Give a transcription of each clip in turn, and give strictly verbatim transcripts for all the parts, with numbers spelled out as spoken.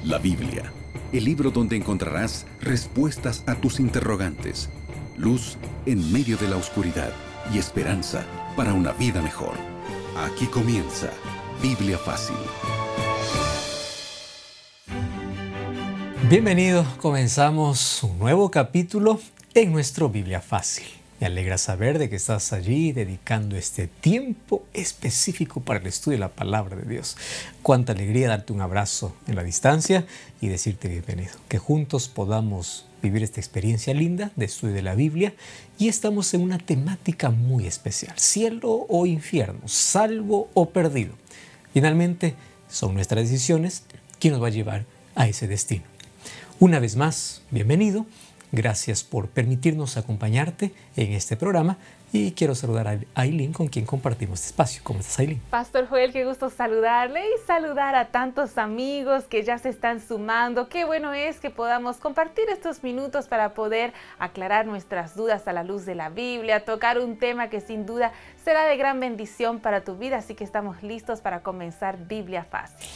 La Biblia, el libro donde encontrarás respuestas a tus interrogantes, luz en medio de la oscuridad y esperanza para una vida mejor. Aquí comienza Biblia Fácil. Bienvenidos, comenzamos un nuevo capítulo en nuestro Biblia Fácil. Me alegra saber de que estás allí dedicando este tiempo específico para el estudio de la palabra de Dios. Cuánta alegría darte un abrazo en la distancia y decirte bienvenido. Que juntos podamos vivir esta experiencia linda de estudio de la Biblia, y estamos en una temática muy especial: cielo o infierno, salvo o perdido. Finalmente, son nuestras decisiones quien nos va a llevar a ese destino. Una vez más, bienvenido. Gracias por permitirnos acompañarte en este programa, y quiero saludar a Aileen, con quien compartimos este espacio. ¿Cómo estás, Aileen? Pastor Joel, qué gusto saludarle y saludar a tantos amigos que ya se están sumando. Qué bueno es que podamos compartir estos minutos para poder aclarar nuestras dudas a la luz de la Biblia, tocar un tema que sin duda será de gran bendición para tu vida, así que estamos listos para comenzar Biblia Fácil.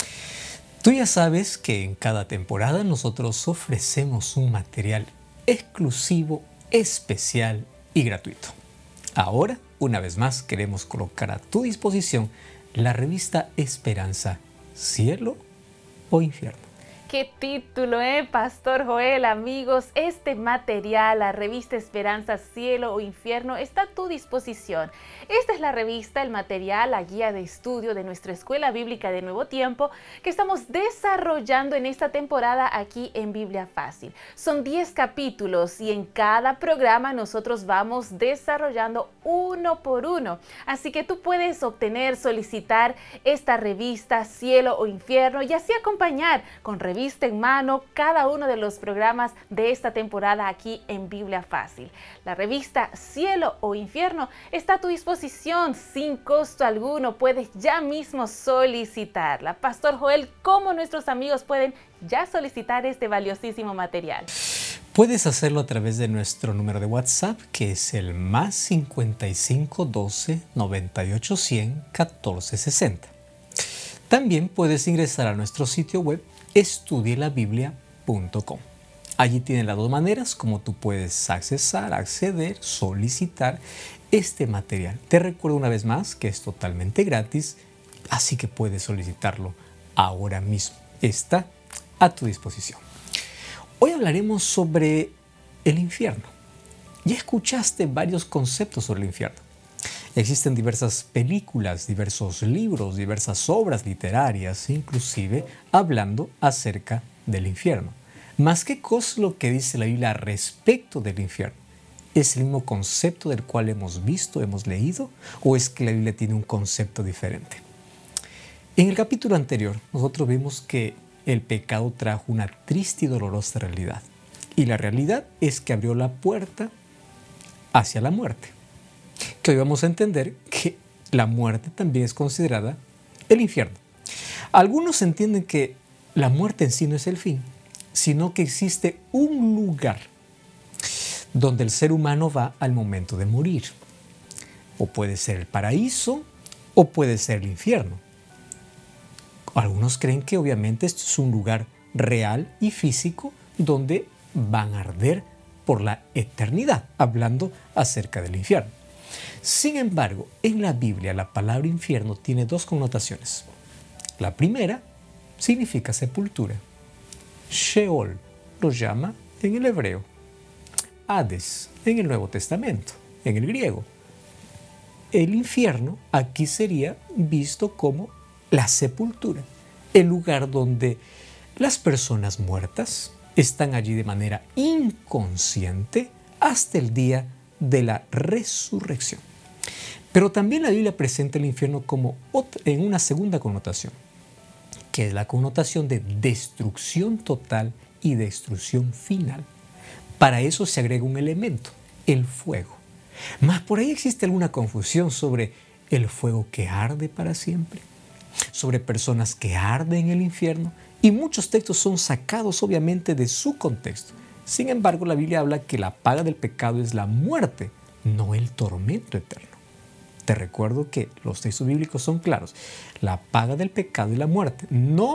Tú ya sabes que en cada temporada nosotros ofrecemos un material exclusivo, especial y gratuito. Ahora, una vez más, queremos colocar a tu disposición la revista Esperanza, cielo o infierno. ¡Qué título, eh, Pastor Joel! Amigos, este material, la revista Esperanza, Cielo o Infierno, está a tu disposición. Esta es la revista, el material, la guía de estudio de nuestra Escuela Bíblica de Nuevo Tiempo que estamos desarrollando en esta temporada aquí en Biblia Fácil. Son diez capítulos y en cada programa nosotros vamos desarrollando uno por uno. Así que tú puedes obtener, solicitar esta revista, Cielo o Infierno, y así acompañar con revistas Vista en mano cada uno de los programas de esta temporada aquí en Biblia Fácil. La revista Cielo o Infierno está a tu disposición sin costo alguno. Puedes ya mismo solicitarla. Pastor Joel, ¿cómo nuestros amigos pueden ya solicitar este valiosísimo material? Puedes hacerlo a través de nuestro número de WhatsApp, que es el más cincuenta y cinco doce noventa y ocho cien catorce sesenta. También puedes ingresar a nuestro sitio web estudie la biblia punto com. Allí tienes las dos maneras como tú puedes accesar, acceder, solicitar este material. Te recuerdo una vez más que es totalmente gratis, así que puedes solicitarlo ahora mismo. Está a tu disposición. Hoy hablaremos sobre el infierno. Ya escuchaste varios conceptos sobre el infierno. Existen diversas películas, diversos libros, diversas obras literarias, inclusive hablando acerca del infierno. Más que cosa es lo que dice la Biblia respecto del infierno. ¿Es el mismo concepto del cual hemos visto, hemos leído, o es que la Biblia tiene un concepto diferente? En el capítulo anterior, nosotros vimos que el pecado trajo una triste y dolorosa realidad. Y la realidad es que abrió la puerta hacia la muerte. Que hoy vamos a entender que la muerte también es considerada el infierno. Algunos entienden que la muerte en sí no es el fin, sino que existe un lugar donde el ser humano va al momento de morir. O puede ser el paraíso o puede ser el infierno. Algunos creen que obviamente esto es un lugar real y físico donde van a arder por la eternidad, hablando acerca del infierno. Sin embargo, en la Biblia la palabra infierno tiene dos connotaciones. La primera significa sepultura. Sheol lo llama en el hebreo. Hades en el Nuevo Testamento, en el griego. El infierno aquí sería visto como la sepultura, el lugar donde las personas muertas están allí de manera inconsciente hasta el día de la resurrección. Pero también la Biblia presenta el infierno como otra, en una segunda connotación, que es la connotación de destrucción total y destrucción final. Para eso se agrega un elemento, el fuego. Mas por ahí existe alguna confusión sobre el fuego que arde para siempre, sobre personas que arden en el infierno, y muchos textos son sacados obviamente de su contexto. Sin embargo, la Biblia habla que la paga del pecado es la muerte, no el tormento eterno. Te recuerdo que los textos bíblicos son claros. La paga del pecado es la muerte, no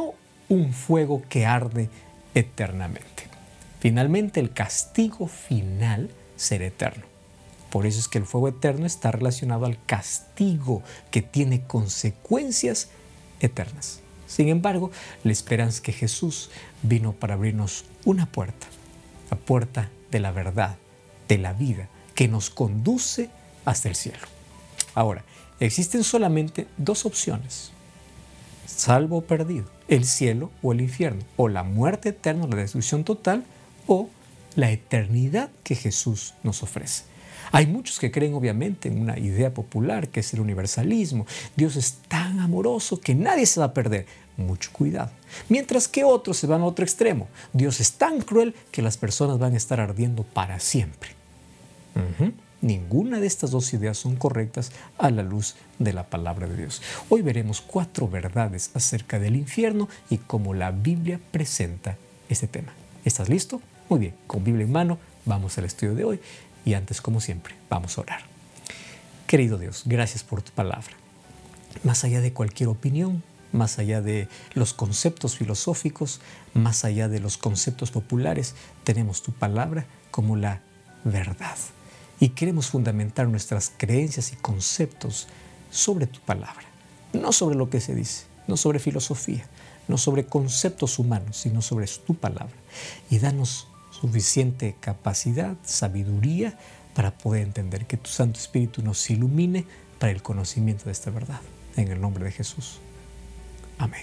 un fuego que arde eternamente. Finalmente, el castigo final será eterno. Por eso es que el fuego eterno está relacionado al castigo que tiene consecuencias eternas. Sin embargo, la esperanza que Jesús vino para abrirnos una puerta, la puerta de la verdad, de la vida, que nos conduce hasta el cielo. Ahora, existen solamente dos opciones: salvo o perdido, el cielo o el infierno, o la muerte eterna, la destrucción total, o la eternidad que Jesús nos ofrece. Hay muchos que creen obviamente en una idea popular que es el universalismo. Dios es tan amoroso que nadie se va a perder. Mucho cuidado. Mientras que otros se van a otro extremo. Dios es tan cruel que las personas van a estar ardiendo para siempre. Uh-huh. Ninguna de estas dos ideas son correctas a la luz de la palabra de Dios. Hoy veremos cuatro verdades acerca del infierno y cómo la Biblia presenta este tema. ¿Estás listo? Muy bien, con Biblia en mano, vamos al estudio de hoy. Y antes, como siempre, vamos a orar. Querido Dios, gracias por tu palabra. Más allá de cualquier opinión, más allá de los conceptos filosóficos, más allá de los conceptos populares, tenemos tu palabra como la verdad. Y queremos fundamentar nuestras creencias y conceptos sobre tu palabra. No sobre lo que se dice, no sobre filosofía, no sobre conceptos humanos, sino sobre tu palabra. Y danos suficiente capacidad, sabiduría para poder entender, que tu Santo Espíritu nos ilumine para el conocimiento de esta verdad. En el nombre de Jesús. Amén.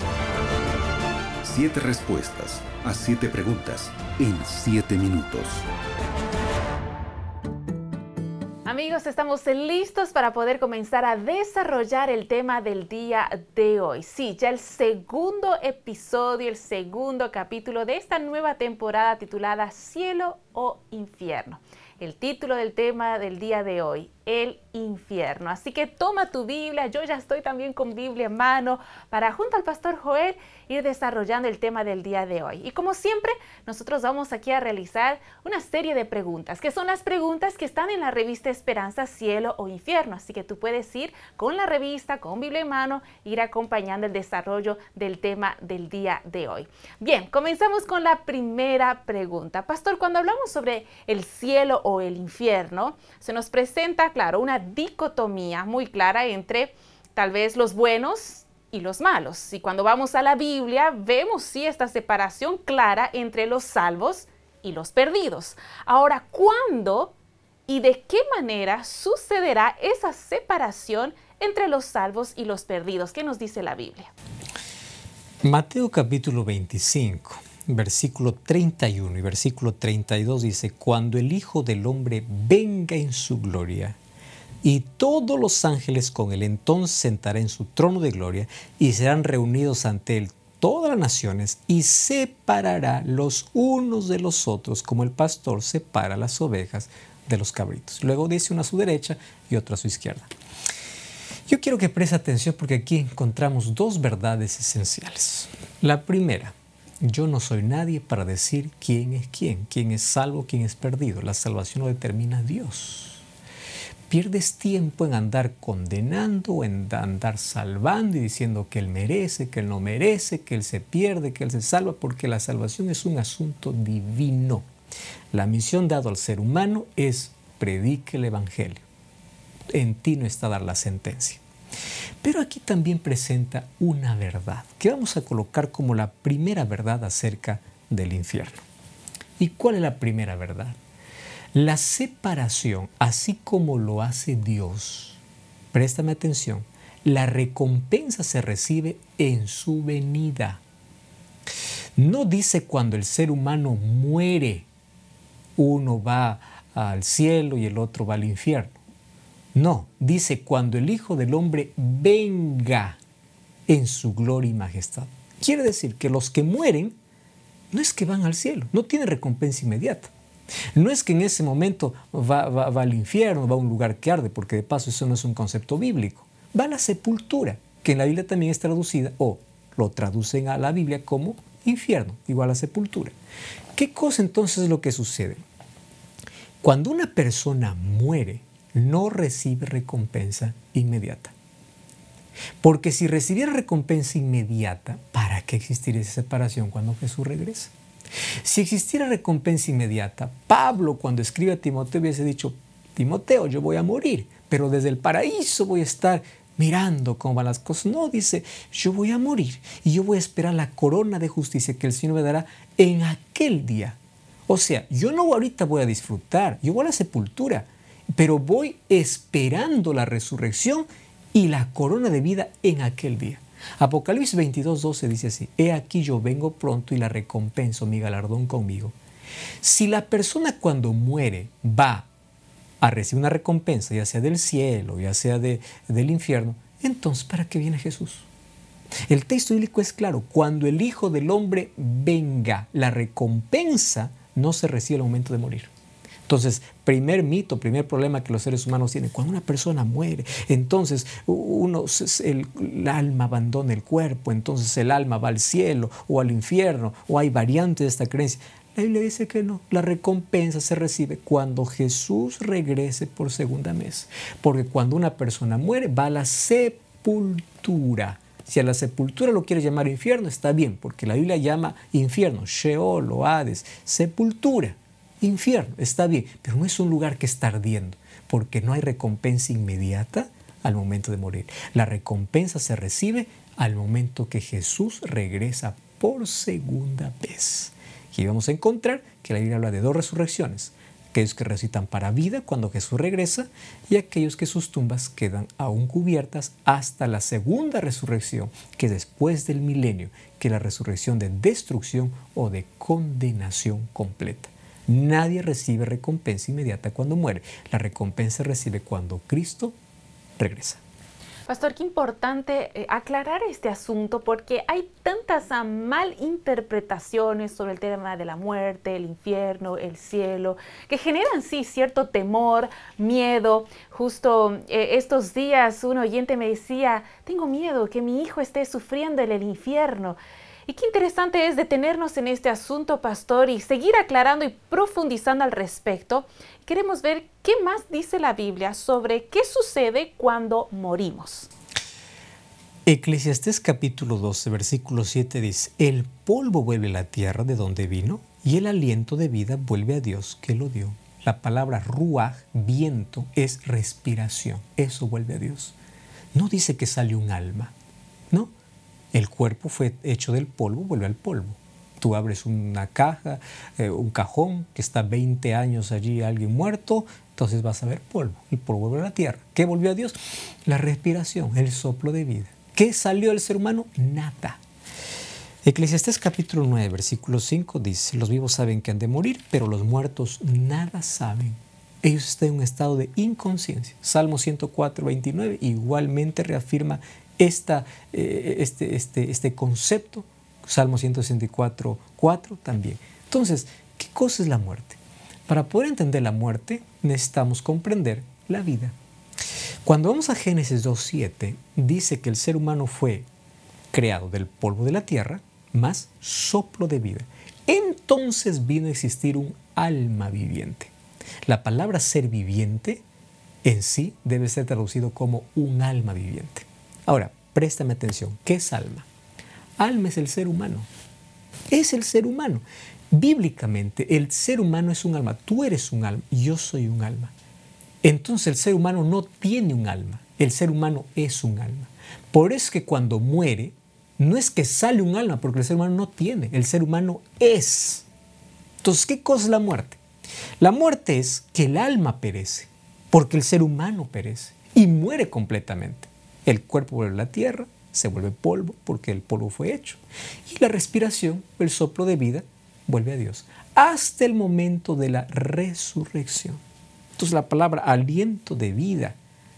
Siete respuestas a siete preguntas en siete minutos. Amigos, estamos listos para poder comenzar a desarrollar el tema del día de hoy. Sí, ya el segundo episodio, el segundo capítulo de esta nueva temporada titulada Cielo o Infierno. El título del tema del día de hoy, el infierno. Así que toma tu Biblia, yo ya estoy también con Biblia en mano, para junto al Pastor Joel ir desarrollando el tema del día de hoy. Y como siempre, nosotros vamos aquí a realizar una serie de preguntas, que son las preguntas que están en la revista Esperanza, Cielo o Infierno. Así que tú puedes ir con la revista, con Biblia en mano, ir acompañando el desarrollo del tema del día de hoy. Bien, comenzamos con la primera pregunta. Pastor, cuando hablamos sobre el cielo o el infierno, se nos presenta, claro, una dicotomía muy clara entre tal vez los buenos y los malos. Y cuando vamos a la Biblia, vemos sí esta separación clara entre los salvos y los perdidos. Ahora, ¿cuándo y de qué manera sucederá esa separación entre los salvos y los perdidos? ¿Qué nos dice la Biblia? Mateo capítulo veinticinco, versículo treinta y uno y versículo treinta y dos dice: cuando el Hijo del Hombre venga en su gloria y todos los ángeles con él, entonces sentará en su trono de gloria y serán reunidos ante él todas las naciones y separará los unos de los otros como el pastor separa las ovejas de los cabritos. Luego dice uno a su derecha y otro a su izquierda. Yo quiero que preste atención porque aquí encontramos dos verdades esenciales. La primera: yo no soy nadie para decir quién es quién, quién es salvo, quién es perdido. La salvación lo determina Dios. Pierdes tiempo en andar condenando, en andar salvando y diciendo que Él merece, que Él no merece, que Él se pierde, que Él se salva, porque la salvación es un asunto divino. La misión dada al ser humano es: predique el Evangelio. En ti no está dar la sentencia. Pero aquí también presenta una verdad que vamos a colocar como la primera verdad acerca del infierno. ¿Y cuál es la primera verdad? La separación, así como lo hace Dios, préstame atención, la recompensa se recibe en su venida. No dice cuando el ser humano muere, uno va al cielo y el otro va al infierno. No, dice cuando el Hijo del Hombre venga en su gloria y majestad. Quiere decir que los que mueren no es que van al cielo, no tienen recompensa inmediata. No es que en ese momento va, va, va al infierno, va a un lugar que arde, porque de paso eso no es un concepto bíblico. Va a la sepultura, que en la Biblia también es traducida, o lo traducen a la Biblia como infierno, igual a sepultura. ¿Qué cosa entonces es lo que sucede? Cuando una persona muere, no recibe recompensa inmediata. Porque si recibiera recompensa inmediata, ¿para qué existiría esa separación cuando Jesús regrese? Si existiera recompensa inmediata, Pablo, cuando escribe a Timoteo, hubiese dicho: Timoteo, yo voy a morir, pero desde el paraíso voy a estar mirando cómo van las cosas. No, dice, yo voy a morir y yo voy a esperar la corona de justicia que el Señor me dará en aquel día. O sea, yo no ahorita voy a disfrutar, yo voy a la sepultura, pero voy esperando la resurrección y la corona de vida en aquel día. Apocalipsis veintidós, doce dice así: he aquí yo vengo pronto y la recompenso, mi galardón conmigo. Si la persona cuando muere va a recibir una recompensa, ya sea del cielo, ya sea de, del infierno, entonces ¿para qué viene Jesús? El texto bíblico es claro: cuando el Hijo del Hombre venga, la recompensa no se recibe al momento de morir. Entonces, primer mito, primer problema que los seres humanos tienen: cuando una persona muere, entonces uno, el, el alma abandona el cuerpo, entonces el alma va al cielo o al infierno, o hay variantes de esta creencia. La Biblia dice que no, la recompensa se recibe cuando Jesús regrese por segunda vez. Porque cuando una persona muere, va a la sepultura. Si a la sepultura lo quiere llamar infierno, está bien, porque la Biblia llama infierno, Sheol o Hades, sepultura. Infierno, está bien, pero no es un lugar que está ardiendo, porque no hay recompensa inmediata al momento de morir. La recompensa se recibe al momento que Jesús regresa por segunda vez. Y vamos a encontrar que la Biblia habla de dos resurrecciones: aquellos que resucitan para vida cuando Jesús regresa y aquellos que sus tumbas quedan aún cubiertas hasta la segunda resurrección, que después del milenio, que es la resurrección de destrucción o de condenación completa. Nadie recibe recompensa inmediata cuando muere. La recompensa se recibe cuando Cristo regresa. Pastor, qué importante eh, aclarar este asunto, porque hay tantas uh, malinterpretaciones sobre el tema de la muerte, el infierno, el cielo, que generan sí cierto temor, miedo. Justo eh, estos días un oyente me decía: tengo miedo que mi hijo esté sufriendo en el infierno. Y qué interesante es detenernos en este asunto, pastor, y seguir aclarando y profundizando al respecto. Queremos ver qué más dice la Biblia sobre qué sucede cuando morimos. Eclesiastés capítulo doce, versículo siete dice: el polvo vuelve a la tierra de donde vino y el aliento de vida vuelve a Dios que lo dio. La palabra ruaj, viento, es respiración. Eso vuelve a Dios. No dice que sale un alma, no. El cuerpo fue hecho del polvo, vuelve al polvo. Tú abres una caja, eh, un cajón que está veinte años allí, alguien muerto, entonces vas a ver polvo. El polvo vuelve a la tierra. ¿Qué volvió a Dios? La respiración, el soplo de vida. ¿Qué salió del ser humano? Nada. Eclesiastés capítulo nueve, versículo cinco dice: los vivos saben que han de morir, pero los muertos nada saben. Ellos están en un estado de inconsciencia. Salmo ciento cuatro, veintinueve igualmente reafirma esta, eh, este, este, este concepto. Salmo ciento sesenta y cuatro, cuatro también. Entonces, ¿qué cosa es la muerte? Para poder entender la muerte, necesitamos comprender la vida. Cuando vamos a Génesis dos, siete, dice que el ser humano fue creado del polvo de la tierra, más soplo de vida. Entonces vino a existir un alma viviente. La palabra ser viviente en sí debe ser traducido como un alma viviente. Ahora, préstame atención. ¿Qué es alma? Alma es el ser humano. Es el ser humano. Bíblicamente, el ser humano es un alma. Tú eres un alma, yo soy un alma. Entonces el ser humano no tiene un alma. El ser humano es un alma. Por eso es que cuando muere, no es que sale un alma, porque el ser humano no tiene. El ser humano es. Entonces, ¿qué cosa es la muerte? La muerte es que el alma perece, porque el ser humano perece y muere completamente. El cuerpo vuelve a la tierra, se vuelve polvo porque el polvo fue hecho. Y la respiración, el soplo de vida, vuelve a Dios. Hasta el momento de la resurrección. Entonces la palabra aliento de vida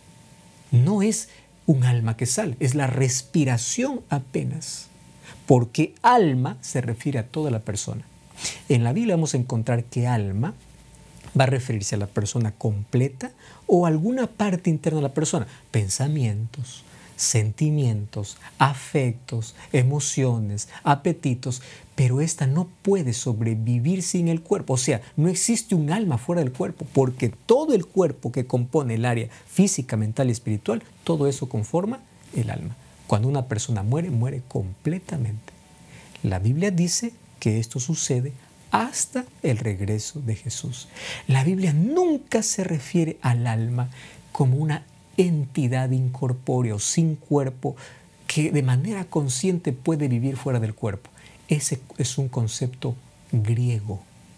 no es un alma que sale, es la respiración apenas. Porque alma se refiere a toda la persona. En la Biblia vamos a encontrar que alma va a referirse a la persona completa o alguna parte interna de la persona. Pensamientos, sentimientos, afectos, emociones, apetitos, pero esta no puede sobrevivir sin el cuerpo. O sea, no existe un alma fuera del cuerpo, porque todo el cuerpo que compone el área física, mental y espiritual, todo eso conforma el alma. Cuando una persona muere, muere completamente. La Biblia dice que esto sucede hasta el regreso de Jesús. La Biblia nunca se refiere al alma como una entidad incorpórea o sin cuerpo que de manera consciente puede vivir fuera del cuerpo. Ese es un concepto griego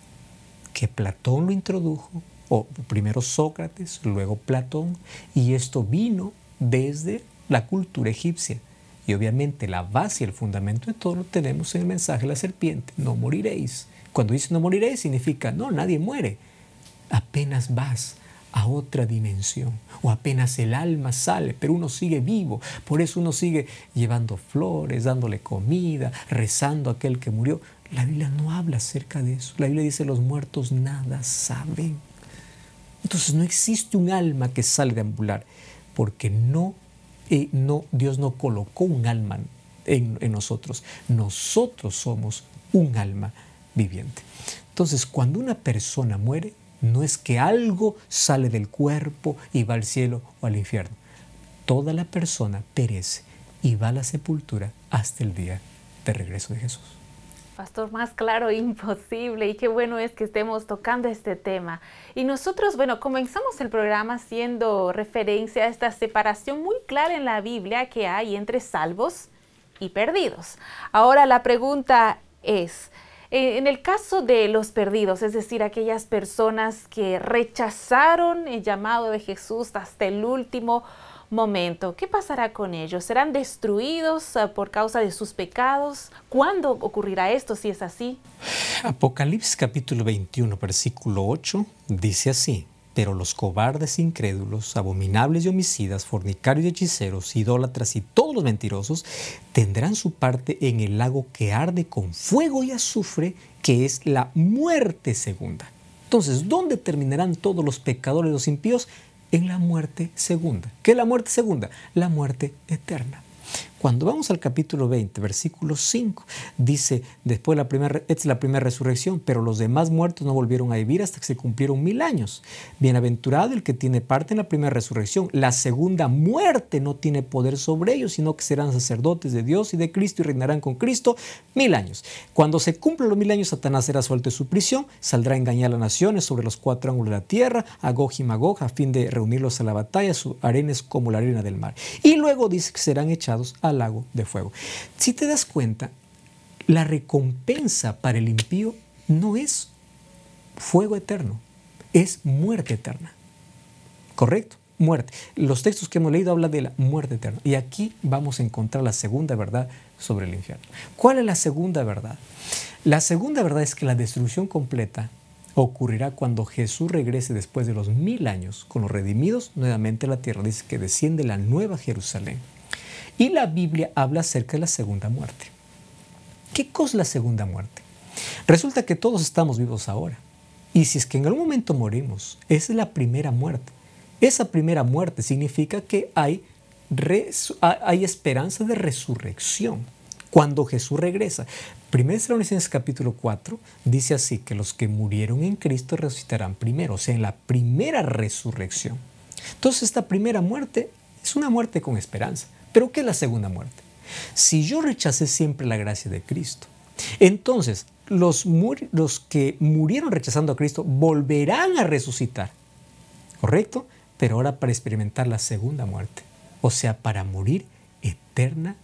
que Platón lo introdujo, o primero Sócrates, luego Platón, y esto vino desde la cultura egipcia. Y obviamente la base y el fundamento de todo lo tenemos en el mensaje de la serpiente: no moriréis. Cuando dice no moriréis significa no, nadie muere. Apenas vas a otra dimensión, o apenas el alma sale, pero uno sigue vivo. Por eso uno sigue llevando flores, dándole comida, rezando a aquel que murió. La Biblia no habla acerca de eso. La Biblia dice: los muertos nada saben. Entonces no existe un alma que sale de ambular, porque no, eh, no, Dios no colocó un alma en, en nosotros. Nosotros somos un alma viviente. Entonces, cuando una persona muere, no es que algo sale del cuerpo y va al cielo o al infierno. Toda la persona perece y va a la sepultura hasta el día de regreso de Jesús. Pastor, más claro imposible, y qué bueno es que estemos tocando este tema. Y nosotros, bueno, comenzamos el programa haciendo referencia a esta separación muy clara en la Biblia que hay entre salvos y perdidos. Ahora la pregunta es, en el caso de los perdidos, es decir, aquellas personas que rechazaron el llamado de Jesús hasta el último momento, ¿qué pasará con ellos? ¿Serán destruidos uh, por causa de sus pecados? ¿Cuándo ocurrirá esto si es así? Apocalipsis capítulo veintiuno, versículo ocho, dice así: pero los cobardes, incrédulos, abominables y homicidas, fornicarios y hechiceros, idólatras y todos los mentirosos tendrán su parte en el lago que arde con fuego y azufre, que es la muerte segunda. Entonces, ¿dónde terminarán todos los pecadores y los impíos? En la muerte segunda. ¿Qué es la muerte segunda? La muerte eterna. Cuando vamos al capítulo veinte, versículo cinco, dice, después la primera, esta es la primera resurrección, pero los demás muertos no volvieron a vivir hasta que se cumplieron mil años. Bienaventurado el que tiene parte en la primera resurrección. La segunda muerte no tiene poder sobre ellos, sino que serán sacerdotes de Dios y de Cristo y reinarán con Cristo mil años. Cuando se cumplan los mil años, Satanás será suelto de su prisión, saldrá a engañar a las naciones sobre los cuatro ángulos de la tierra, a Gog y Magog, a fin de reunirlos a la batalla. Su arena es como la arena del mar. Y luego dice que serán echados al lago de fuego. Si te das cuenta, la recompensa para el impío no es fuego eterno, es muerte eterna. ¿Correcto? Muerte. Los textos que hemos leído hablan de la muerte eterna. Y aquí vamos a encontrar la segunda verdad sobre el infierno. ¿Cuál es la segunda verdad? La segunda verdad es que la destrucción completa ocurrirá cuando Jesús regrese después de los mil años con los redimidos nuevamente a la tierra. Dice que desciende la nueva Jerusalén. Y la Biblia habla acerca de la segunda muerte. ¿Qué cosa es la segunda muerte? Resulta que todos estamos vivos ahora. Y si es que en algún momento morimos, esa es la primera muerte. Esa primera muerte significa que hay, res, hay esperanza de resurrección cuando Jesús regresa. Primera de Tesalonicenses capítulo cuatro dice así, que los que murieron en Cristo resucitarán primero, o sea, en la primera resurrección. Entonces esta primera muerte es una muerte con esperanza. ¿Pero qué es la segunda muerte? Si yo rechacé siempre la gracia de Cristo, entonces los, los que murieron rechazando a Cristo volverán a resucitar, ¿correcto? Pero ahora para experimentar la segunda muerte, o sea, para morir eternamente.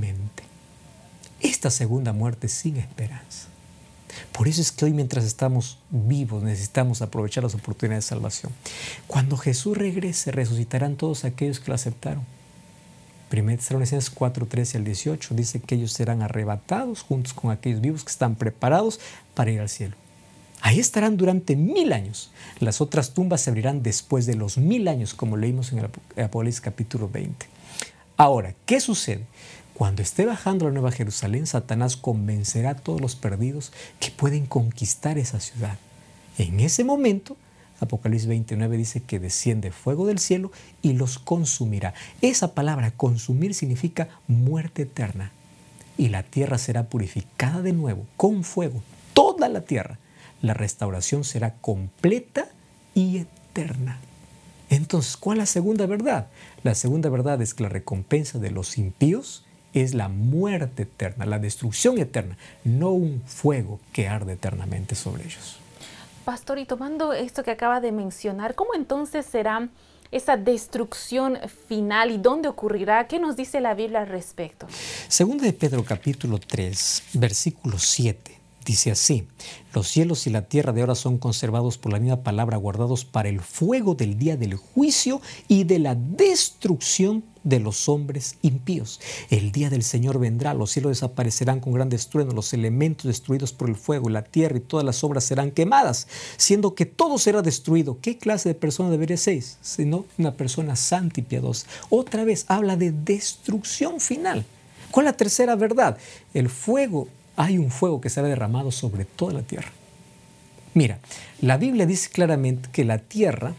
Esta segunda muerte sin esperanza. Por eso es que hoy, mientras estamos vivos, necesitamos aprovechar las oportunidades de salvación. Cuando Jesús regrese, resucitarán todos aquellos que lo aceptaron. Primera de Tesalonicenses cuatro, trece al dieciocho dice que ellos serán arrebatados juntos con aquellos vivos que están preparados para ir al cielo. Ahí estarán durante mil años. Las otras tumbas se abrirán después de los mil años, como leímos en el Apocalipsis capítulo veinte. Ahora, ¿qué sucede? Cuando esté bajando la Nueva Jerusalén, Satanás convencerá a todos los perdidos que pueden conquistar esa ciudad. En ese momento, Apocalipsis veintinueve dice que desciende fuego del cielo y los consumirá. Esa palabra consumir significa muerte eterna. Y la tierra será purificada de nuevo con fuego. Toda la tierra. La restauración será completa y eterna. Entonces, ¿cuál es la segunda verdad? La segunda verdad es que la recompensa de los impíos es la muerte eterna, la destrucción eterna, no un fuego que arde eternamente sobre ellos. Pastor, y tomando esto que acaba de mencionar, ¿cómo entonces será esa destrucción final y dónde ocurrirá? ¿Qué nos dice la Biblia al respecto? Segunda de Pedro capítulo tres, versículo siete. Dice así: los cielos y la tierra de ahora son conservados por la misma palabra, guardados para el fuego del día del juicio y de la destrucción de los hombres impíos. El día del Señor vendrá, los cielos desaparecerán con gran estruendo, los elementos destruidos por el fuego, la tierra y todas las obras serán quemadas, siendo que todo será destruido. ¿Qué clase de persona debería ser? Sino una persona santa y piadosa. Otra vez habla de destrucción final. ¿Cuál es la tercera verdad? El fuego Hay un fuego que será derramado sobre toda la tierra. Mira, la Biblia dice claramente que la tierra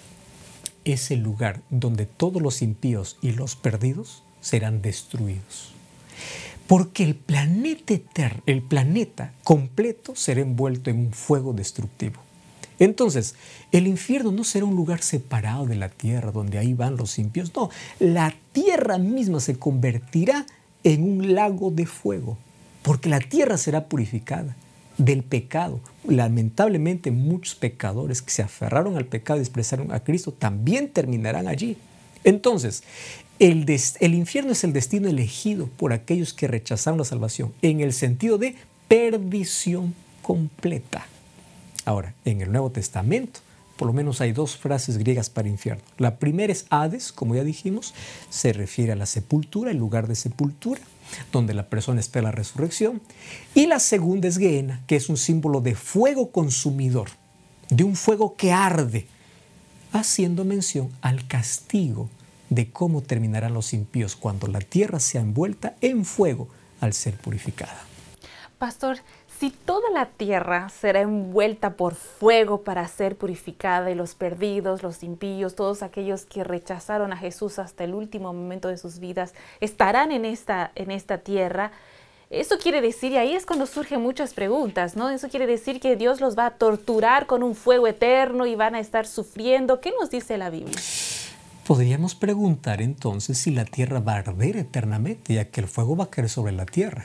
es el lugar donde todos los impíos y los perdidos serán destruidos. Porque el planeta eterno, el planeta completo será envuelto en un fuego destructivo. Entonces, el infierno no será un lugar separado de la tierra donde ahí van los impíos. No, la tierra misma se convertirá en un lago de fuego. Porque la tierra será purificada del pecado. Lamentablemente, muchos pecadores que se aferraron al pecado y despreciaron a Cristo también terminarán allí. Entonces, el, des, el infierno es el destino elegido por aquellos que rechazaron la salvación, en el sentido de perdición completa. Ahora, en el Nuevo Testamento, por lo menos hay dos frases griegas para infierno. La primera es Hades, como ya dijimos, se refiere a la sepultura, el lugar de sepultura, donde la persona espera la resurrección. Y la segunda es Gehenna, que es un símbolo de fuego consumidor, de un fuego que arde, haciendo mención al castigo de cómo terminarán los impíos cuando la tierra sea envuelta en fuego al ser purificada. Pastor, si toda la tierra será envuelta por fuego para ser purificada y los perdidos, los impíos, todos aquellos que rechazaron a Jesús hasta el último momento de sus vidas, estarán en esta, en esta tierra, eso quiere decir, y ahí es cuando surgen muchas preguntas, ¿no? Eso quiere decir que Dios los va a torturar con un fuego eterno y van a estar sufriendo. ¿Qué nos dice la Biblia? Podríamos preguntar entonces si la tierra va a arder eternamente, ya que el fuego va a caer sobre la tierra.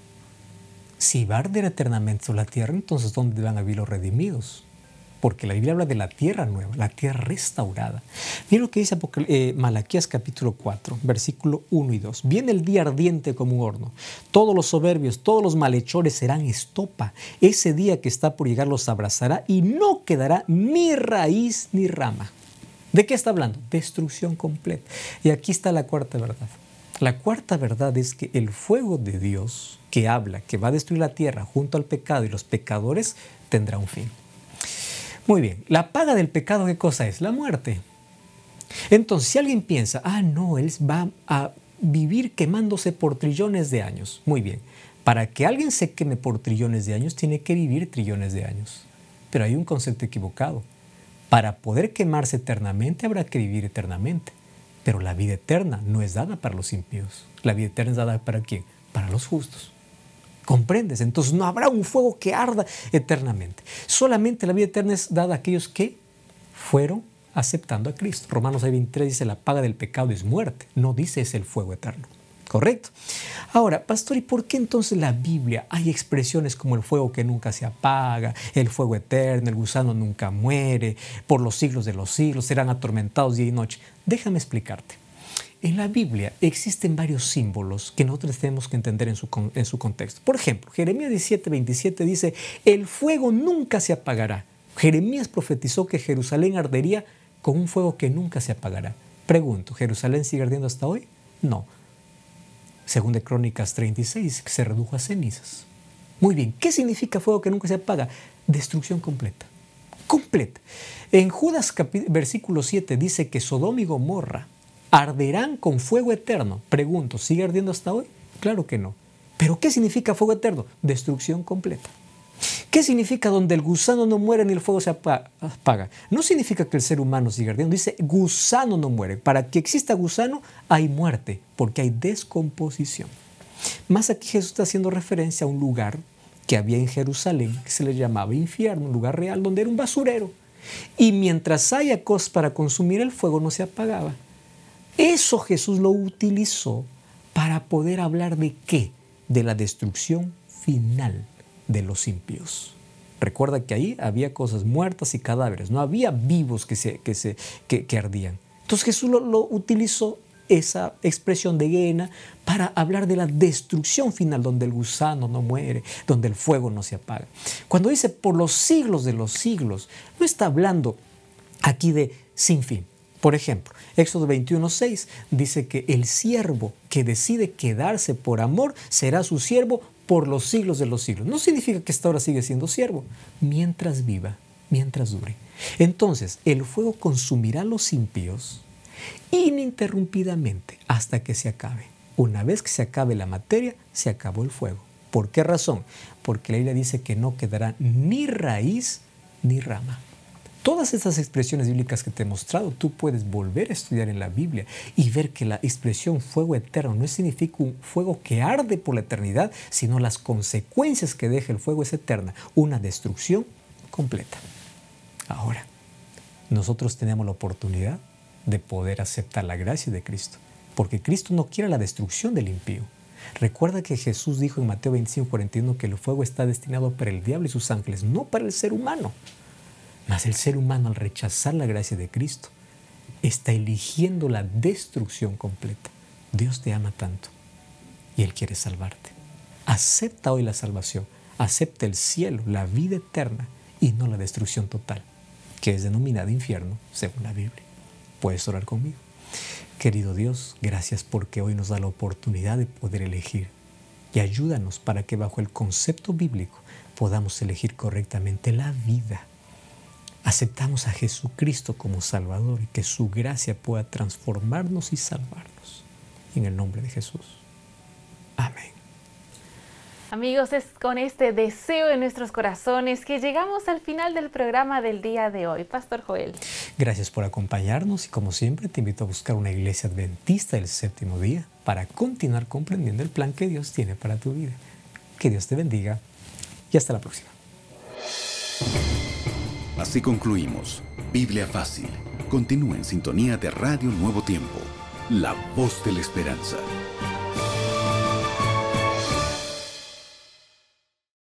Si va a arder eternamente sobre la tierra, entonces ¿dónde van a vivir los redimidos? Porque la Biblia habla de la tierra nueva, la tierra restaurada. Mira lo que dice eh, Malaquías capítulo cuatro, versículo uno y dos. Viene el día ardiente como un horno. Todos los soberbios, todos los malhechores serán estopa. Ese día que está por llegar los abrazará y no quedará ni raíz ni rama. ¿De qué está hablando? Destrucción completa. Y aquí está la cuarta verdad. La cuarta verdad es que el fuego de Dios que habla, que va a destruir la tierra junto al pecado y los pecadores, tendrá un fin. Muy bien, la paga del pecado, ¿qué cosa es? La muerte. Entonces, si alguien piensa, ah, no, él va a vivir quemándose por trillones de años. Muy bien, para que alguien se queme por trillones de años, tiene que vivir trillones de años. Pero hay un concepto equivocado. Para poder quemarse eternamente, habrá que vivir eternamente. Pero la vida eterna no es dada para los impíos. La vida eterna es dada ¿para quién? Para los justos. ¿Comprendes? Entonces no habrá un fuego que arda eternamente. Solamente la vida eterna es dada a aquellos que fueron aceptando a Cristo. Romanos seis veintitrés dice, la paga del pecado es muerte. No dice es el fuego eterno. ¿Correcto? Ahora, pastor, ¿y por qué entonces la Biblia hay expresiones como el fuego que nunca se apaga, el fuego eterno, el gusano nunca muere, por los siglos de los siglos, serán atormentados día y noche? Déjame explicarte. En la Biblia existen varios símbolos que nosotros tenemos que entender en su, en su contexto. Por ejemplo, Jeremías diecisiete veintisiete dice, el fuego nunca se apagará. Jeremías profetizó que Jerusalén ardería con un fuego que nunca se apagará. Pregunto, ¿Jerusalén sigue ardiendo hasta hoy? No. Según de Crónicas treinta y seis dice que se redujo a cenizas. Muy bien, ¿qué significa fuego que nunca se apaga? Destrucción completa. Completa. En Judas versículo siete dice que Sodoma y Gomorra arderán con fuego eterno. Pregunto, ¿sigue ardiendo hasta hoy? Claro que no. ¿Pero qué significa fuego eterno? Destrucción completa. ¿Qué significa donde el gusano no muere ni el fuego se apaga? No significa que el ser humano siga ardiendo. Dice gusano no muere. Para que exista gusano hay muerte, porque hay descomposición. Más aquí Jesús está haciendo referencia a un lugar que había en Jerusalén, que se le llamaba infierno, un lugar real donde era un basurero. Y mientras haya cosas para consumir, el fuego no se apagaba. Eso Jesús lo utilizó para poder hablar de qué? De la destrucción final de los impíos. Recuerda que ahí había cosas muertas y cadáveres, no había vivos que, se, que, se, que, que ardían. Entonces Jesús lo, lo utilizó esa expresión de Gehenna para hablar de la destrucción final, donde el gusano no muere, donde el fuego no se apaga. Cuando dice por los siglos de los siglos, no está hablando aquí de sin fin. Por ejemplo, Éxodo veintiuno seis dice que el siervo que decide quedarse por amor será su siervo por los siglos de los siglos. No significa que hasta ahora sigue siendo siervo, mientras viva, mientras dure. Entonces, el fuego consumirá a los impíos ininterrumpidamente hasta que se acabe. Una vez que se acabe la materia, se acabó el fuego. ¿Por qué razón? Porque la Biblia dice que no quedará ni raíz ni rama. Todas estas expresiones bíblicas que te he mostrado, tú puedes volver a estudiar en la Biblia y ver que la expresión fuego eterno no significa un fuego que arde por la eternidad, sino las consecuencias que deja el fuego es eterna, una destrucción completa. Ahora, nosotros tenemos la oportunidad de poder aceptar la gracia de Cristo, porque Cristo no quiere la destrucción del impío. Recuerda que Jesús dijo en Mateo veinticinco, cuarenta y uno que el fuego está destinado para el diablo y sus ángeles, no para el ser humano. Mas el ser humano, al rechazar la gracia de Cristo, está eligiendo la destrucción completa. Dios te ama tanto y Él quiere salvarte. Acepta hoy la salvación, acepta el cielo, la vida eterna y no la destrucción total, que es denominada infierno según la Biblia. Puedes orar conmigo. Querido Dios, gracias porque hoy nos da la oportunidad de poder elegir y ayúdanos para que bajo el concepto bíblico podamos elegir correctamente la vida. Aceptamos a Jesucristo como Salvador y que su gracia pueda transformarnos y salvarnos. En el nombre de Jesús. Amén. Amigos, es con este deseo en nuestros corazones que llegamos al final del programa del día de hoy. Pastor Joel. Gracias por acompañarnos y como siempre te invito a buscar una iglesia adventista del séptimo día para continuar comprendiendo el plan que Dios tiene para tu vida. Que Dios te bendiga y hasta la próxima. Así concluimos Biblia Fácil. Continúa en sintonía de Radio Nuevo Tiempo, la voz de la esperanza.